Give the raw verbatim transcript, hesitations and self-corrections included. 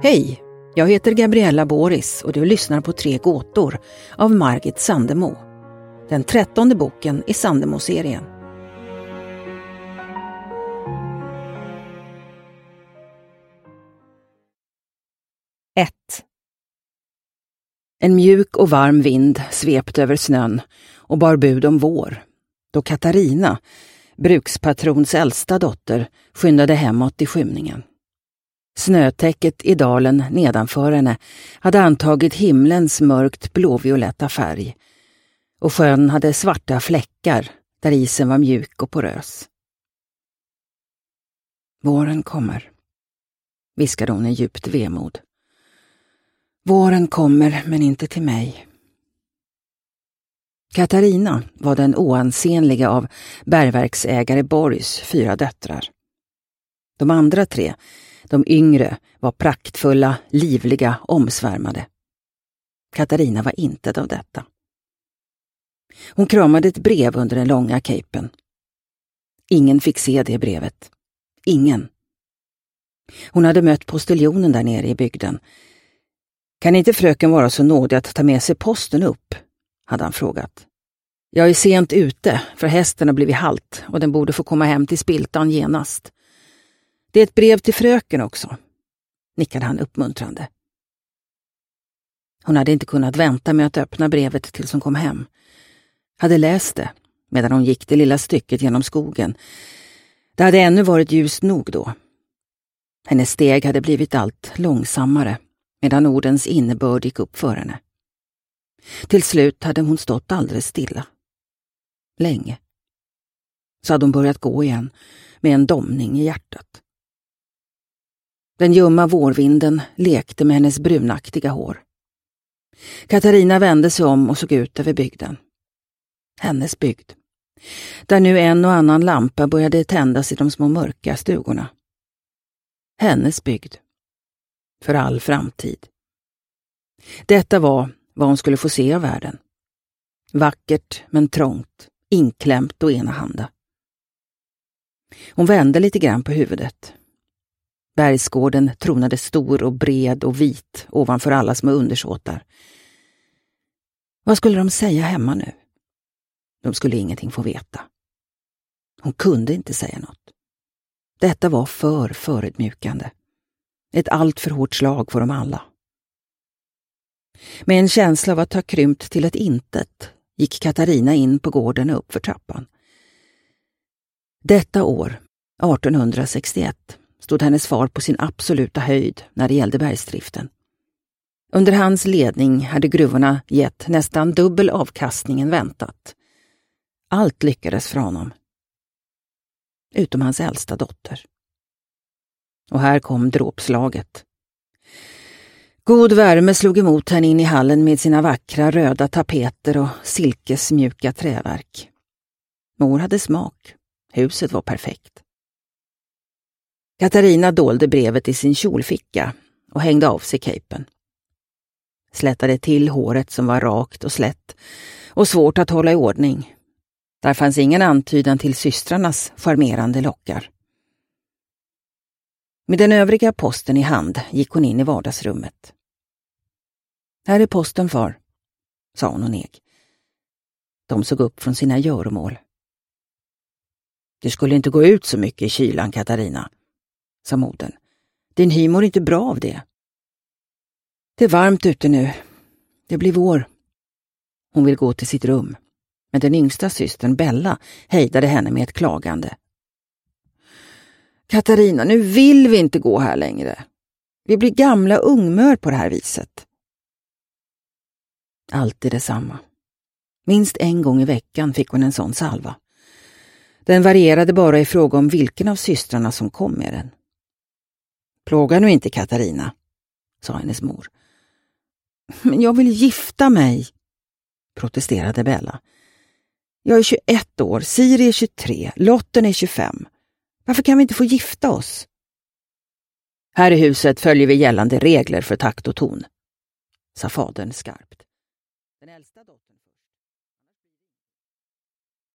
Hej, jag heter Gabriella Boris och du lyssnar på Tre gåtor av Margit Sandemo. Den trettonde boken i Sandemo-serien. ett. En mjuk och varm vind svepte över snön och bar bud om vår, då Katarina, brukspatrons äldsta dotter, skyndade hemåt i skymningen. Snötäcket i dalen nedanför henne hade antagit himlens mörkt blåvioletta färg och sjön hade svarta fläckar där isen var mjuk och porös. Våren kommer, viskade hon i djupt vemod. Våren kommer, men inte till mig. Katarina var den oansenliga av bergverksägare Boris fyra döttrar. De andra tre, de yngre, var praktfulla, livliga, omsvärmade. Katarina var intet av detta. Hon kramade ett brev under den långa capen. Ingen fick se det brevet. Ingen. Hon hade mött postiljonen där nere i bygden. Kan inte fröken vara så nådig att ta med sig posten upp? Hade han frågat. Jag är sent ute, för hästen har blivit halt och den borde få komma hem till Spiltan genast. Det är ett brev till fröken också, nickade han uppmuntrande. Hon hade inte kunnat vänta med att öppna brevet tills hon kom hem. Hade läst det medan hon gick det lilla stycket genom skogen. Det hade ännu varit ljust nog då. Hennes steg hade blivit allt långsammare medan ordens innebörd gick upp för henne. Till slut hade hon stått alldeles stilla. Länge. Så hade hon börjat gå igen med en domning i hjärtat. Den ljumma vårvinden lekte med hennes brunaktiga hår. Katarina vände sig om och såg ut över bygden. Hennes bygd. Där nu en och annan lampa började tändas i de små mörka stugorna. Hennes bygd. För all framtid. Detta var vad hon skulle få se av världen. Vackert men trångt, inklämt och enahanda. Hon vände lite grann på huvudet. Bergsgården tronade stor och bred och vit ovanför alla små undersåtar. Vad skulle de säga hemma nu? De skulle ingenting få veta. Hon kunde inte säga något. Detta var för förödmjukande. Ett allt för hårt slag för dem alla. Med en känsla av att ha krympt till ett intet gick Katarina in på gården och upp för trappan. Detta år, artonhundrasextioett, stod hennes far på sin absoluta höjd när det gällde bergsdriften. Under hans ledning hade gruvorna gett nästan dubbel avkastning än väntat. Allt lyckades för honom. Utom hans äldsta dotter. Och här kom dråpslaget. God värme slog emot henne in i hallen med sina vackra röda tapeter och silkesmjuka träverk. Mor hade smak. Huset var perfekt. Katarina dolde brevet i sin kjolficka och hängde av sig capen. Slättade till håret som var rakt och slätt och svårt att hålla i ordning. Där fanns ingen antydan till systrarnas charmerande lockar. Med den övriga posten i hand gick hon in i vardagsrummet. Här är posten, far, sa hon och neg. De såg upp från sina göromål. Du skulle inte gå ut så mycket i kylan, Katarina, sa modern. Din hy mår inte bra av det. Det är varmt ute nu. Det blir vår. Hon vill gå till sitt rum, men den yngsta systern Bella hejdade henne med ett klagande. Katarina, nu vill vi inte gå här längre. Vi blir gamla ungmör på det här viset. Alltid detsamma. Minst en gång i veckan fick hon en sån salva. Den varierade bara i fråga om vilken av systrarna som kom med den. Plåga nu inte, Katarina, sa hennes mor. Men jag vill gifta mig, protesterade Bella. Jag är tjugoett år, Siri är tjugotre, Lotten är tjugofem. Varför kan vi inte få gifta oss? Här i huset följer vi gällande regler för takt och ton, sa fadern skarpt. Den äldsta dottern